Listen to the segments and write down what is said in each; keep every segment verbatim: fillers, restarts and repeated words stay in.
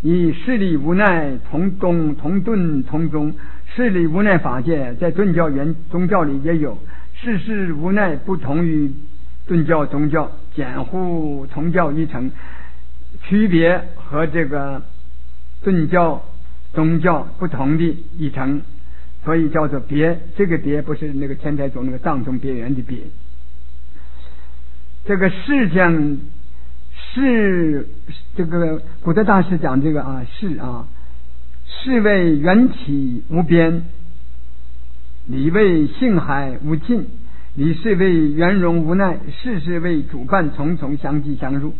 以事理无奈同宗同顿同宗，事理无奈法界在顿教原宗教里也有，事事无奈不同于顿教宗教，简乎同教一成，区别和这个顿教宗教不同的一成，所以叫做别。这个别不是那个天台宗那个藏宗别圆的别。这个事相是这个古德大师讲这个啊，是啊，是为缘起无边，理为性海无尽，理是为圆融无奈，事是为主办重重相继相入。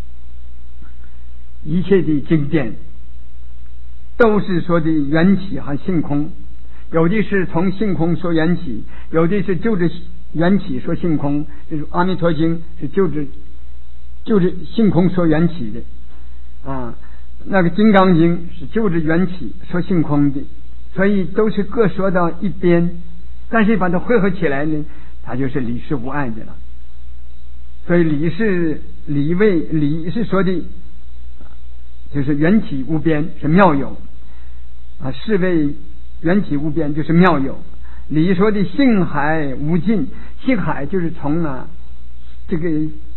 一切的经典都是说的缘起和性空，有的是从性空说缘起，有的是就着缘起说性空，就是阿弥陀经是就着就是性空说缘起的啊，那个金刚经是就着缘起说性空的，所以都是各说到一边，但是把它汇合起来呢，它就是理事无碍的了。所以理是理为理是说的就是缘起无边，是妙有啊，是为缘起无边就是妙有。理说的性海无尽，性海就是从啊这个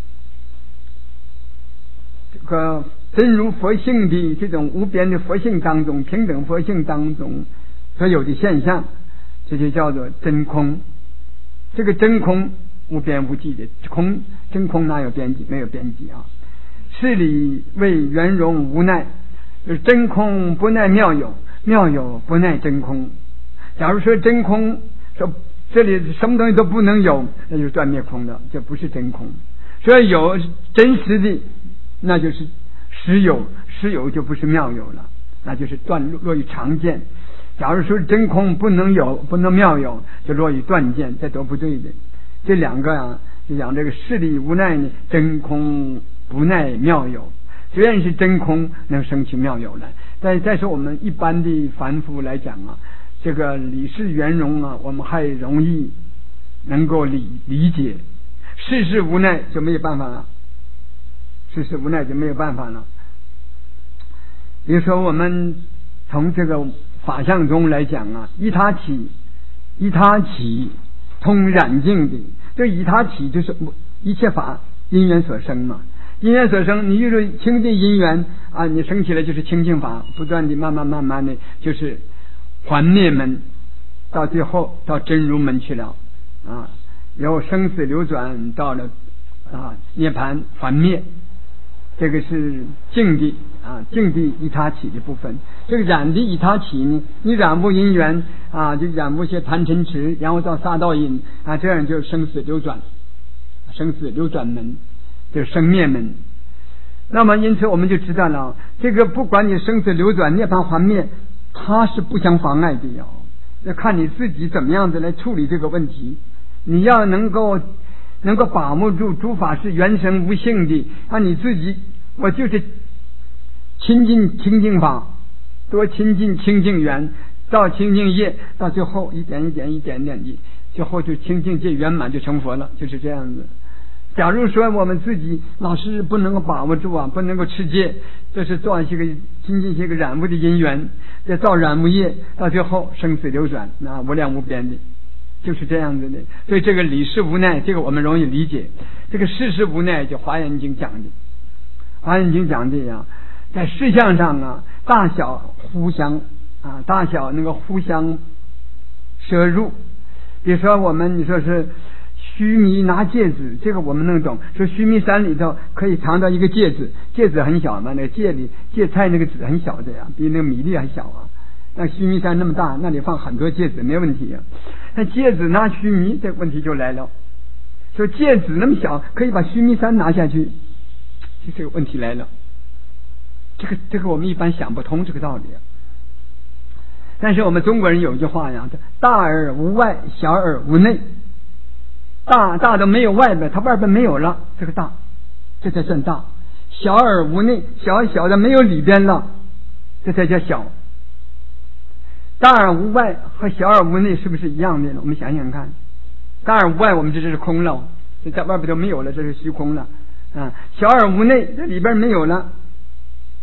这个真如佛性的这种无边的佛性当中，平等佛性当中所有的现象，这就叫做真空。这个真空无边无际的空，真空哪有边际？没有边际啊。事理为圆融无奈，就是真空不耐妙有，妙有不耐真空。假如说真空说这里什么东西都不能有，那就是断灭空了，这不是真空。所以有真实的，那就是实有，实有就不是妙有了，那就是断落于常见。假如说真空不能有，不能妙有，就落于断见，这都不对的。这两个啊，就讲这个事理无奈呢，真空不耐妙有，虽然是真空能生起妙有来，但再说我们一般的凡夫来讲啊，这个理事圆融啊，我们还容易能够理理解，事事无奈就没有办法了，事事无奈就没有办法了。比如说我们从这个法相中来讲啊，依他起，依他起通染净的，这依他起就是一切法因缘所生嘛，因缘所生，你遇着清净因缘啊，你生起来就是清净法，不断的慢慢慢慢的就是还灭门，到最后到真如门去了啊，由生死流转到了啊涅槃还灭，这个是净地啊，净地依他起的部分。这个染地依他起呢，你染不因缘啊，就染不些贪嗔痴，然后到杀盗淫啊，这样就生死流转，生死流转门就是生灭门。那么因此我们就知道了，这个不管你生死流转涅槃还灭，它是不相妨碍的哟，要看你自己怎么样子来处理这个问题。你要能够能够把握住诸法是原生无性的，让你自己我就是亲近清净法，多亲近清净缘，到清净业，到最后一点一点一点点的，最后就清净界圆满就成佛了，就是这样子。假如说我们自己老是不能够把握住啊，不能够持戒，这是造一些个亲近些个染污的因缘，再造染污业，到最后生死流转，那无量无边的，就是这样子的。所以这个理事无奈，这个我们容易理解。这个事事无奈，就华严经讲的，华严经讲的呀，在事相上啊，大小互相啊，大小那个互相摄入。比如说我们你说是须弥拿芥子，这个我们能懂，说须弥山里头可以藏到一个芥子，芥子很小嘛，那个芥里芥菜那个籽很小的呀，比那个米粒还小啊。那须弥山那么大，那里放很多芥子没问题啊。那芥子拿须弥，这个问题就来了，说芥子那么小，可以把须弥山拿下去，就这个问题来了。这个这个我们一般想不通这个道理啊。但是我们中国人有一句话呀，大而无外，小而无内。大大的没有外边，它外边没有了，这个大，这才算大。小而无内，小小的没有里边了，这才叫小。大而无外和小而无内是不是一样的呢？我们想想看，大而无外我们这是空了，这在外边都没有了，这是虚空了啊。小而无内，这里边没有了，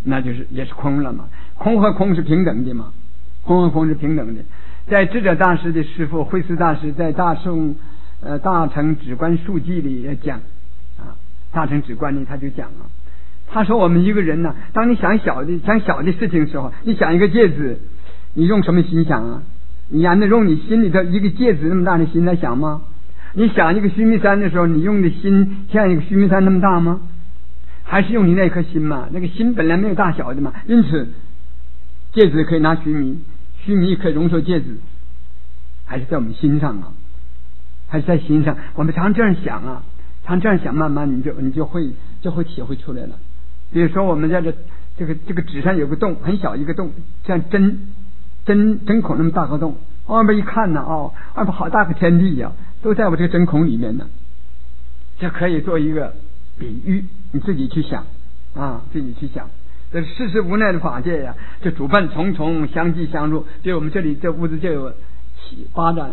那就是也是空了嘛。空和空是平等的嘛，空和空是平等的。在智者大师的师父慧思大师在大圣呃大乘止观述记里也讲啊，大乘止观里他就讲啊，他说我们一个人呢、啊，当你想小的想小的事情的时候，你想一个戒指，你用什么心想啊？你还能用你心里头一个戒指那么大的心来想吗？你想一个须弥山的时候，你用的心像一个须弥山那么大吗？还是用你那颗心嘛？那个心本来没有大小的嘛，因此戒指可以拿须弥，须弥可以容受戒指，还是在我们心上啊，还是在心上。我们常这样想啊，常这样想，慢慢你就你就会就会体会出来了。比如说我们在这这个这个纸上有个洞，很小一个洞，像针针针孔那么大个洞，外边一看呢，哦，外边好大个天地呀、啊，都在我这个针孔里面呢。这可以做一个比喻，你自己去想啊，自己去想。这世事无奈的法界呀、啊，这主伴重重，相继相入。比如我们这里这屋子就有七八盏，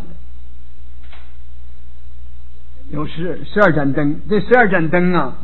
有十十二盏灯。这十二盏灯啊，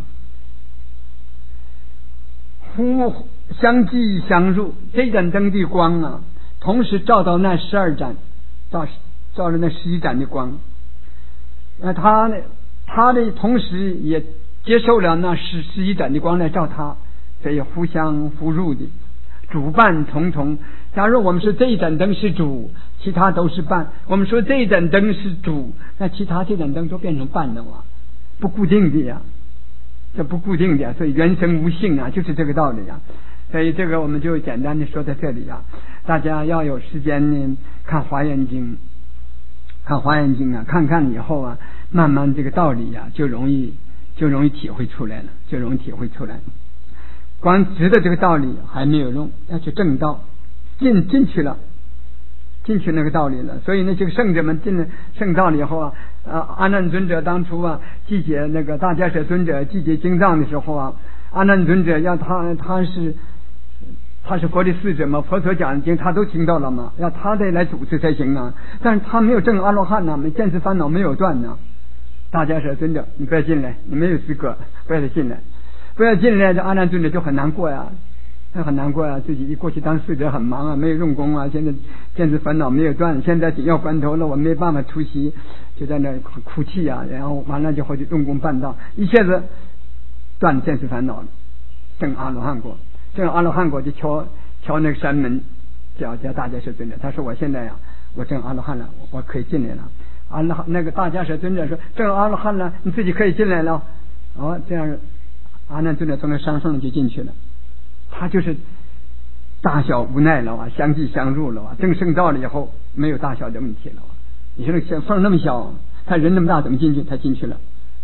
互相继相入。这盏灯的光啊，同时照到那十二盏，照照着那十一盏的光。那它呢？他的同时也接受了那十十一盏的光来照他，所以互相互入的，主伴重重。假如我们说这一盏灯是主，其他都是伴；我们说这一盏灯是主，那其他这盏灯都变成伴了啊，不固定的呀，这不固定的，所以原生无性啊，就是这个道理呀。所以这个我们就简单的说在这里啊，大家要有时间呢看华严经，看华严经啊，看看以后啊，慢慢这个道理呀、啊，就容易就容易体会出来了，就容易体会出来。光知道这个道理还没有用，要去正道，进进去了，进去那个道理了。所以呢，这个圣者们进了圣道了以后啊，啊，阿难尊者当初啊，季节那个大迦叶尊者季节经藏的时候啊，阿难尊者要他他是。他是佛的侍者嘛，佛所讲的经他都听到了嘛，要他得来主持才行啊。但是他没有证阿罗汉呐、啊，没见识烦恼没有断呐、啊。大家说尊者，你不要进来，你没有资格，不要进来，不要进来。这阿难尊者就很难过呀，他很难过呀，自己一过去当侍者很忙啊，没有用功啊，现在见识烦恼没有断，现在紧要关头了，我没办法出席，就在那哭泣啊，然后完了就回去用功办道，一下子断见识烦恼了，证阿罗汉果。这阿罗汉果就敲敲那个山门，叫叫大迦叶尊者。他说：“我现在呀、啊，我证阿罗汉了，我可以进来了。”阿罗那个大迦叶尊者说：“证阿罗汉了，你自己可以进来了。”哦，这样阿难尊者从那山缝就进去了。他就是大小无奈了啊，相继相入了啊。证圣道了以后，没有大小的问题了。你说那个缝那么小，他人那么大，怎么进去？他进去了。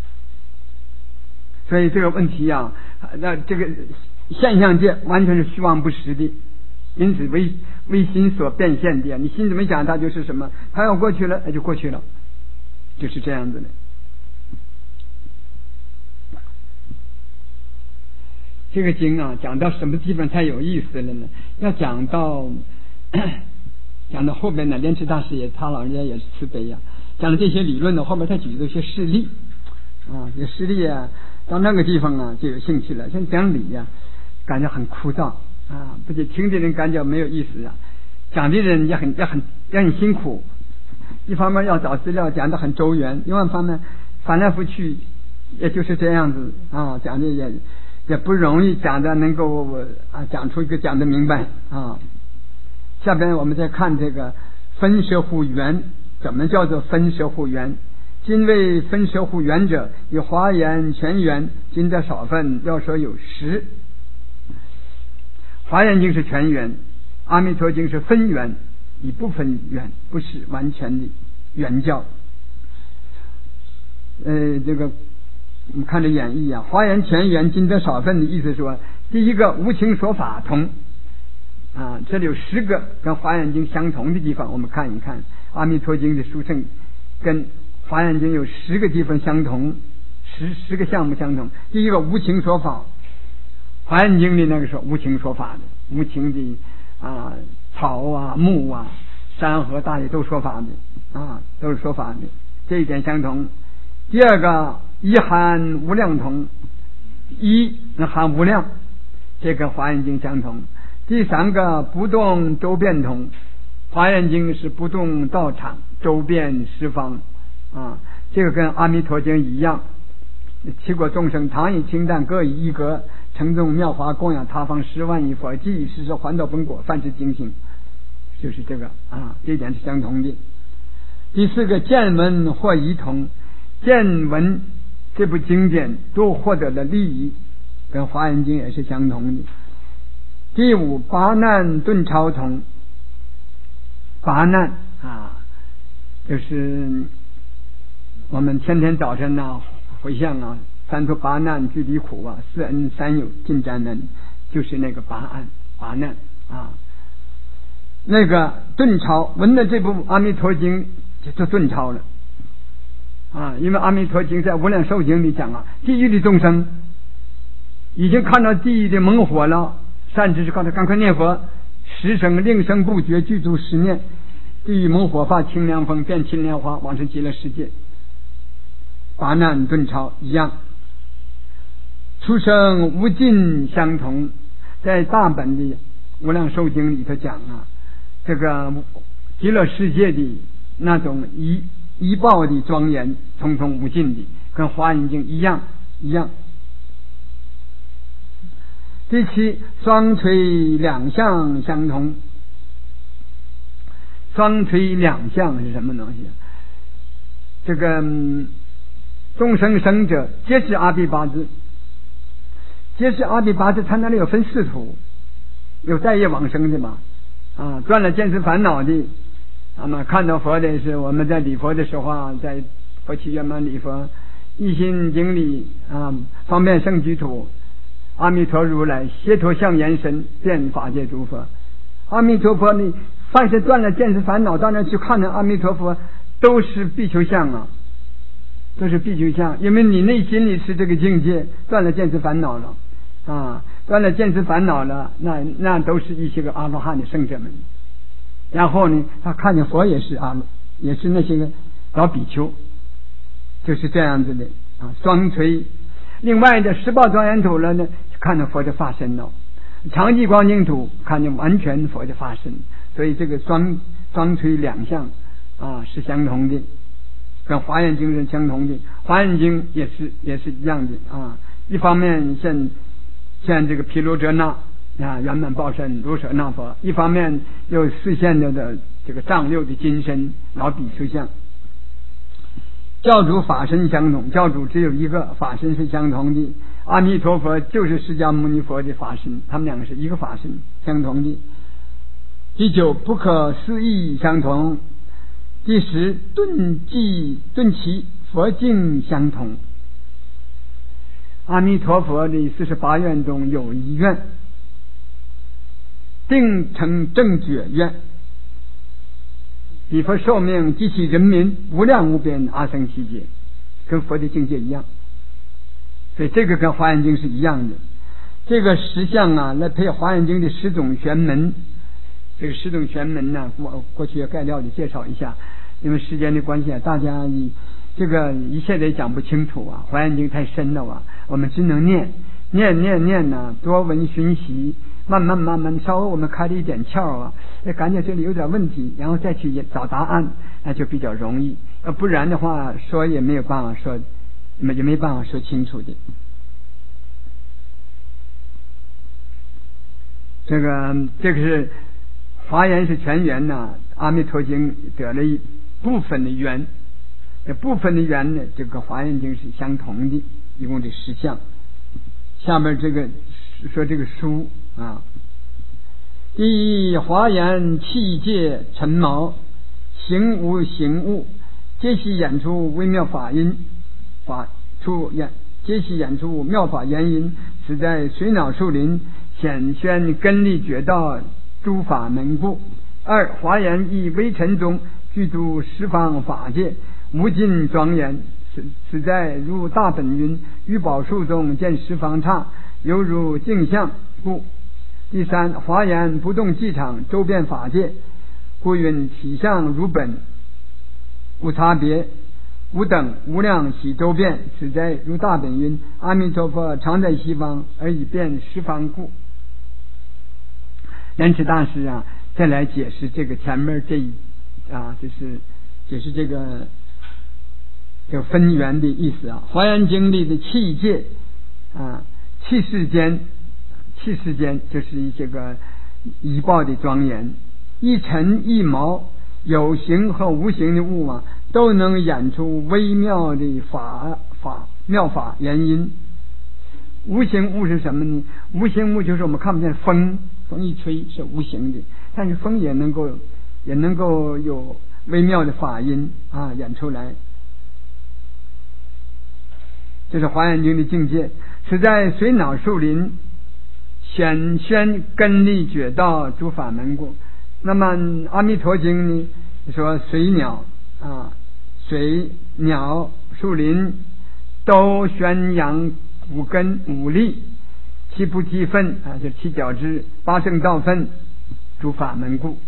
所以这个问题呀、啊，那这个。现象界完全是虚妄不实的，因此为为心所变现的。你心怎么想，它就是什么。它要过去了，那就过去了，就是这样子的。这个经啊，讲到什么地方才有意思了呢？要讲到讲到后边呢，莲池大师也他老人家也是慈悲呀、啊，讲的这些理论呢，后面他举的一些事例啊，这个事例啊，到那个地方啊就有兴趣了。像讲理呀、啊。感觉很枯燥啊，不仅听的人感觉没有意思啊，讲的人也很也很也很辛苦。一方面要找资料，讲得很周圆；另外一方面翻来覆去，也就是这样子啊，讲的也也不容易，讲的能够啊讲出一个讲得明白啊。下边我们再看这个分舍护缘，怎么叫做分舍护缘？今为分舍护缘者，以华严全缘，今得少分，要说有十。华严经是全缘，阿弥陀经是分缘，一部分缘，不是完全的原教。呃，这个我们看这演义啊，华严全缘今得少分的意思说，第一个无情说法同啊，这里有十个跟华严经相同的地方，我们看一看阿弥陀经的殊胜跟华严经有十个地方相同，十十个项目相同。第一个无情说法。华严经里那个时候无情说法的，无情的啊草啊木啊山河大地都说法的啊，都是说法的，这一点相同。第二个一含无量同，一能含无量， 这跟华严经相同。第三个不动周遍通，华严经是不动道场周遍十方啊，这个跟阿弥陀经一样，七国众生常以清淡各以一格，承众妙华供养他方十万亿佛，即以是说还道本果，凡是精行，就是这个啊，这一点是相同的。第四个见闻或异同，见闻这部经典都获得了利益，跟华严经也是相同的。第五八难顿超同，八难啊，就是我们天天早晨啊回向啊，三途八难俱离苦啊，四恩三有尽沾难，就是那个八案八难啊。那个顿超闻了这部阿弥陀经就顿超了啊，因为阿弥陀经在无量寿经里讲啊，地狱的众生已经看到地狱的猛火了，善知识告诉赶快念佛，十声令声不绝，具足十念，地狱猛火发清凉风，变青莲花，往生极乐世界。八难顿超一样，出生无尽相同。在大本的无量寿经里头讲啊，这个极乐世界的那种一一报的庄严，重重无尽的，跟华严经一样一样。第七，双垂两相相同。双垂两相是什么东西？这个、嗯、众生生者皆是阿鼻八字，皆是阿鼻八字，他那里有分四土，有带业往生的嘛，啊，断了见思烦恼的，那么看到佛的是我们在礼佛的时候啊，在佛七圆满礼佛，一心经里啊，方便圣居土，阿弥陀如来协陀相延伸，遍法界诸佛。阿弥陀佛呢，凡是断了见思烦恼，到那去看着阿弥陀佛，都是必求相啊，都是必求相，因为你内心里是这个境界，断了见思烦恼了啊，断了见思烦恼了，那那都是一些个阿罗汉的圣者们。然后呢，他看见佛也是阿罗，也是那些个老比丘，就是这样子的啊，双垂。另外的十报庄严土了呢，看到佛的化身了；常寂光净土看见完全佛的化身，所以这个双双垂两相啊是相同的，跟华严经是相同的。华严经也是也是一样的啊。一方面像像这个毗卢遮那啊圆满报身如舍那佛，一方面又实现了的这个丈六的金身老比丘相。教主法身相同，教主只有一个，法身是相同的。阿弥陀佛就是释迦牟尼佛的法身，他们两个是一个法身，相同的。第九，不可思议相同。第十，顿寂顿起佛境相同。阿弥陀佛的四十八愿中有一愿，定成正觉愿，彼佛寿命及其人民无量无边阿僧祇劫，跟佛的境界一样。所以这个跟华严经是一样的。这个十相啊，来配华严经的十种玄门。这个十种玄门呢，我过去也概要的介绍一下，因为时间的关系啊，大家你这个一切也讲不清楚啊，华严经太深了啊，我们只能念念念念呢、啊，多闻熏习，慢慢慢慢，稍微我们开了一点窍啊，也感觉这里有点问题，然后再去找答案，那就比较容易。要不然的话，说也没有办法说，没也没办法说清楚的。这个这个是华严是全圆呐，阿弥陀经得了一部分的圆，这部分的圆呢，这个华严经是相同的，一共这十项。下面这个说这个书啊，第一，华严气界尘毛，行无行物，皆悉演出微妙法音，法出演皆悉演出妙法言音，此在水脑树林显宣根利觉道诸法门故。二，华严亦微尘中具足十方法界，无尽庄严，此此在如大本云，玉宝树中见十方刹，犹如镜像故。第三，华严不动迹场，周遍法界，故云体相如本，无差别，无等无量喜周遍，此在如大本云，阿弥陀佛常在西方，而以遍十方故。 莲池大师啊，再来解释这个前面这一啊，就是解释这个这个分缘的意思啊。华严经里的气界啊，气世间，气世间就是一些个仪报的庄严，一尘一毛，有形和无形的物啊，都能演出微妙的法法妙法原因。无形物是什么呢？无形物就是我们看不见风，风一吹是无形的，但是风也能够也能够有微妙的法音啊演出来。这是华严经的境界，是在水脑树林显宣根力觉道诸法门故。那么阿弥陀经呢说水鸟啊水鸟树林都宣扬五根五力七菩提分啊，就七角支八正道分诸法门故。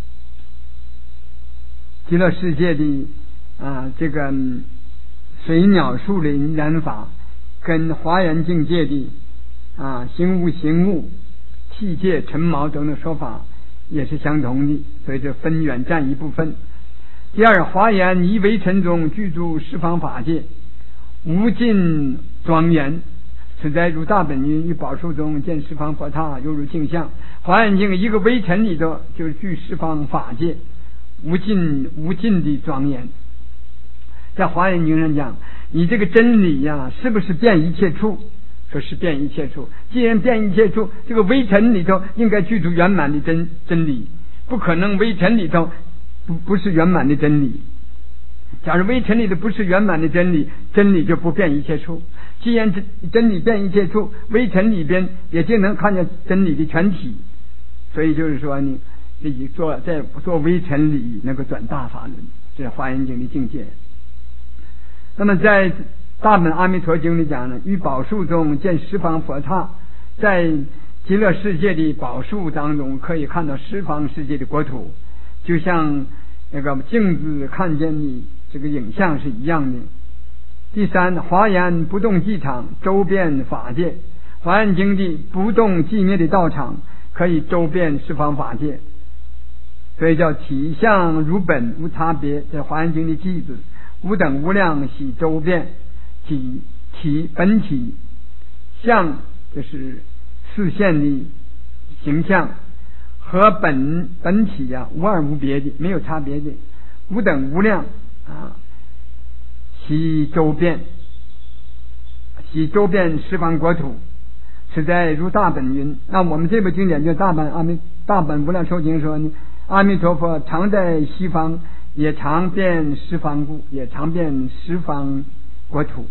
极乐世界的啊这个水鸟树林染法跟华严境界的啊行无行物气界尘毛等等说法也是相同的，所以这分远占一部分。第二，华严以微尘中具足十方法界，无尽庄严，此在如大本云与宝树中见十方佛刹犹如镜像。华严经一个微尘里头就是具十方法界，无尽无尽的庄严。在华严经上讲，你这个真理呀、啊，是不是遍一切处？说是遍一切处。既然遍一切处，这个微尘里头应该具足圆满的真真理，不可能微尘里头不不是圆满的真理。假如微尘里的不是圆满的真理，真理就不遍一切处。既然真真理遍一切处，微尘里边也就能看见真理的全体。所以就是说呢，自己做在做微尘里能够转大法轮，这是华严经的境界。那么在大本阿弥陀经里讲呢，于宝树中见十方佛刹，在极乐世界的宝树当中可以看到十方世界的国土，就像那个镜子看见的这个影像是一样的。第三，华严不动寂场，周遍法界。华严经的不动寂灭的道场可以周遍十方法界，所以叫体相如本无差别。在华严经的句子，无等无量喜周遍，体体本体相就是视线的形象，和本本体呀、啊、无二无别的，没有差别的，无等无量啊，其周遍，其周遍十方国土，实在如大本云。那我们这部经典就大本阿弥大本无量寿经说呢，阿弥陀佛常在西方，也常遍十方故，也常遍十方国土。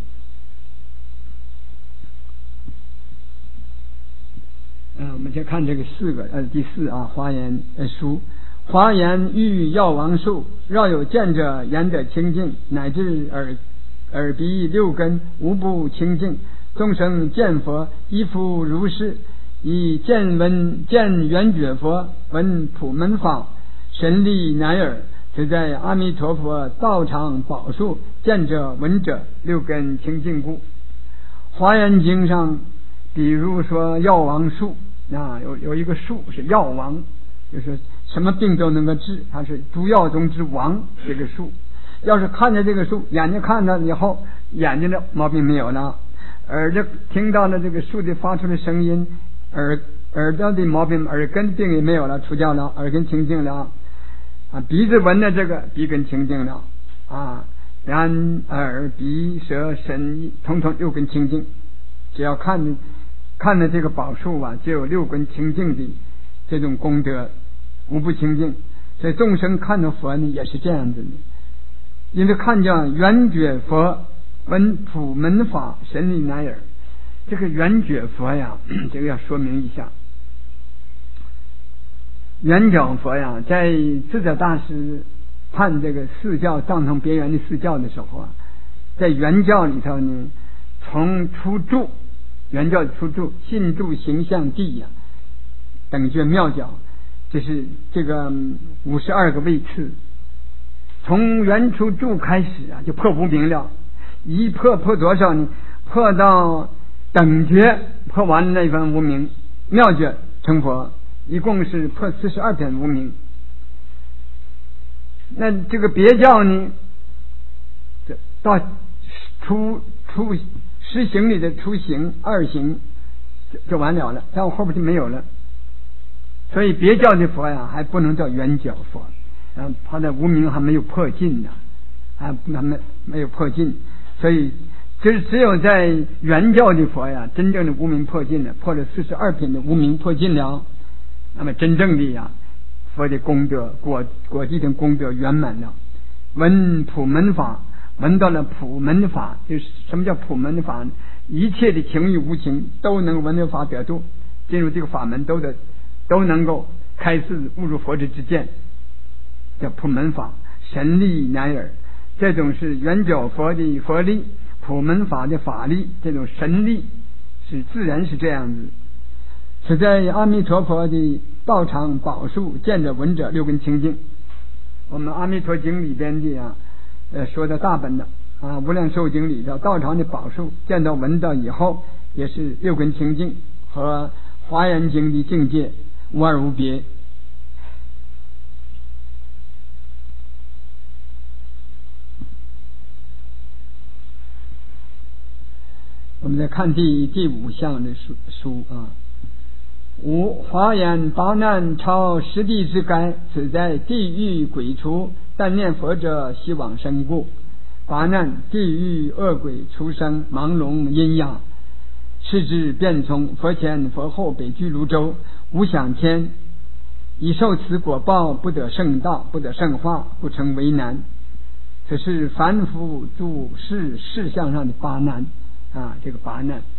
嗯，我们先看这个四个呃第四啊华严呃书。华严欲药王树，绕有见者言者清净，乃至耳耳鼻六根无不清净。众生见佛依复如是，以见闻见圆觉佛，闻普门法，神力乃耳。此在阿弥陀佛道场宝树，见者闻者六根清净故。华严经上比如说药王树啊，有有一个树是药王，就是什么病都能够治，它是诸药中之王。这个树要是看着这个树，眼睛看了以后眼睛的毛病没有了，耳朵听到了这个树的发出的声音，耳耳朵的毛病耳根病也没有了，除掉了，耳根清净了啊。鼻子闻了这个鼻根清净了啊，然耳鼻舌身意统统六根清净。只要看看了这个宝树啊，就有六根清净的这种功德，无不清净。所以众生看到佛呢也是这样子的，因为看见圆觉佛，闻普门法，神力乃耳。这个圆觉佛呀，这个要说明一下，圆觉佛呀，在智者大师判这个四教藏通别圆的四教的时候啊，在圆教里头呢，从初住圆教的初住信住形象地呀、啊、等觉妙教，这是这个五十二个位次。从原初住开始啊，就破无明了，一破破多少呢？破到等觉，破完了那份无明，妙觉成佛， 一共是破四十二篇无名。那这个别教呢，到出出实行里的出行二行就就完了了，到后边就没有了。所以别教的佛呀，还不能叫圆教佛，嗯，他的无名还没有破尽呢，还还没没有破尽，所以只只有在圆教的佛呀，真正的无名破尽了，破了四十二品的无名破尽了，那么真正的呀，佛的功德果果地的功德圆满了。闻普门法，闻到了普门法，就是什么叫普门法？一切的情与无情都能闻得法得度，进入这个法门都得都能够开示悟入佛之之见，叫普门法，神力乃尔。这种是圆教佛的佛力，普门法的法力，这种神力是自然是这样子。是在阿弥陀佛的道场宝树见者闻者六根清净。我们阿弥陀经里边的啊，呃说的大本的啊无量寿经里的道场的宝树见到闻到以后，也是六根清净，和华严经的境界无二无别。我们再看第第五项的书书啊，五华严八难超十地之该，此在地狱鬼畜，但念佛者希往生故。八难地狱恶鬼畜生盲聋阴哑，是之变从佛前佛后北俱泸州无想天，以受此果报，不得圣道，不得圣化，不成为难。此是凡夫诸事事项上的八难啊，这个八难。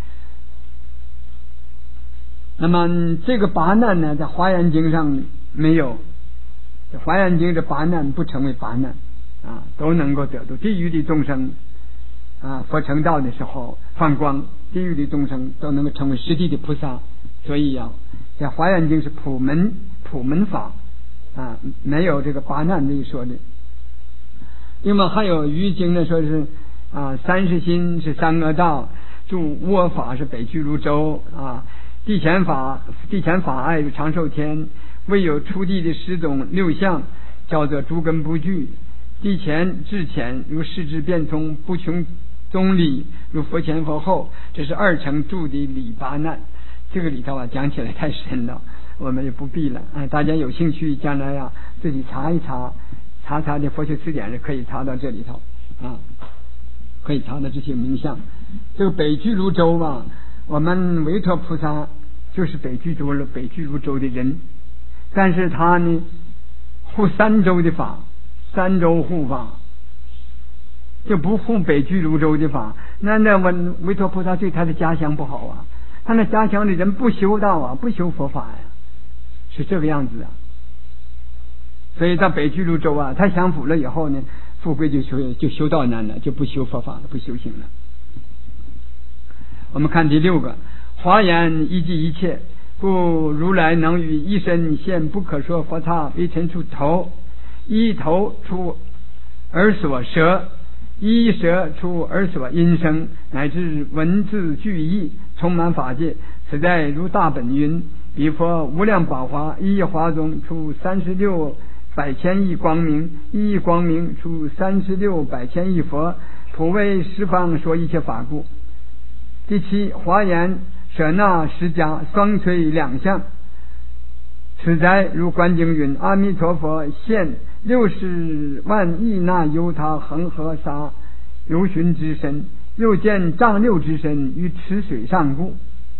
那么这个八难呢，在华严经上没有，在华严经这八难不成为八难啊，都能够得度。地狱的众生啊，佛成道的时候放光，地狱的众生都能够成为实地的菩萨。所以啊，在华严经是普门普门法啊，没有这个八难这一说的。另外还有余经呢，说是啊，三十心是三恶道，住卧法是北俱泸州啊，地前法地前法爱是长寿天，未有出地的十种六相，叫做诸根不具。地前至前如世之变通，不穷宗理如佛前佛后，这是二乘住的理八难。这个里头啊，讲起来太深了，我们也不必了啊。大家有兴趣将来呀、啊，自己查一查，查查的佛学词典是可以查到这里头啊，可以查到这些名相。这个北俱泸州啊，我们维陀菩萨就是北俱泸州北俱泸州的人，但是他呢护三州的法，三州护法，就不护北俱泸州的法。那那我维陀菩萨对他的家乡不好啊，他那家乡的人不修道啊，不修佛法呀、啊，是这个样子啊。所以到北俱泸州啊，他享福了以后呢，富贵就修就修道难了，就不修佛法了，不修行了。我们看第六个，华严一即一切，故如来能于一身现不可说佛刹为尘处头，一头出而所舌，一舌出而所音声，乃至文字句意，充满法界。此在如大本云：彼佛无量宝华，一亿华中出三十六百千亿光明，一亿光明出三十六百千亿佛，普为十方说一切法故。第七，华严舍那十家双垂两相，此在如观经云：阿弥陀佛现六十万亿那由他恒河沙游巡之身，又见丈六之身于池水上故。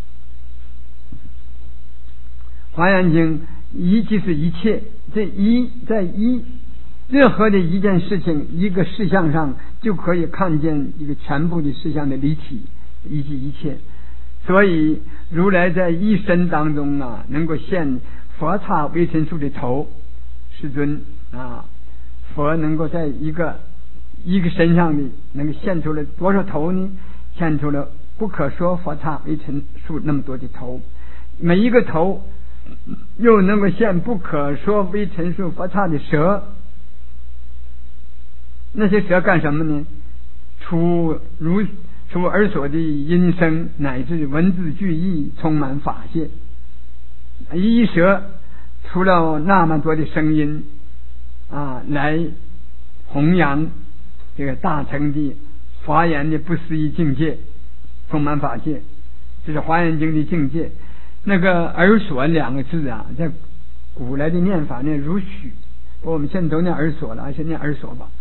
华严经一即是一切，这一在一任何的一件事情一个事项上就可以看见一个全部的事项的离体，一即一切。所以如来在一身当中啊，能够现佛刹微尘数的头，世尊啊，佛能够在一个一个身上的能够现出了多少头呢？现出了不可说佛刹微尘数那么多的头，每一个头又能够现不可说微尘数佛刹的舌。那些舌干什么呢？出如出耳所的音声，乃至文字句意，充满法界。一舌出了那么多的声音啊，来弘扬这个大乘的华严的不思议境界，充满法界，这是华严经的境界。那个耳所两个字啊，在古来的念法念如许，我们现在都念耳所了，而且念耳所吧。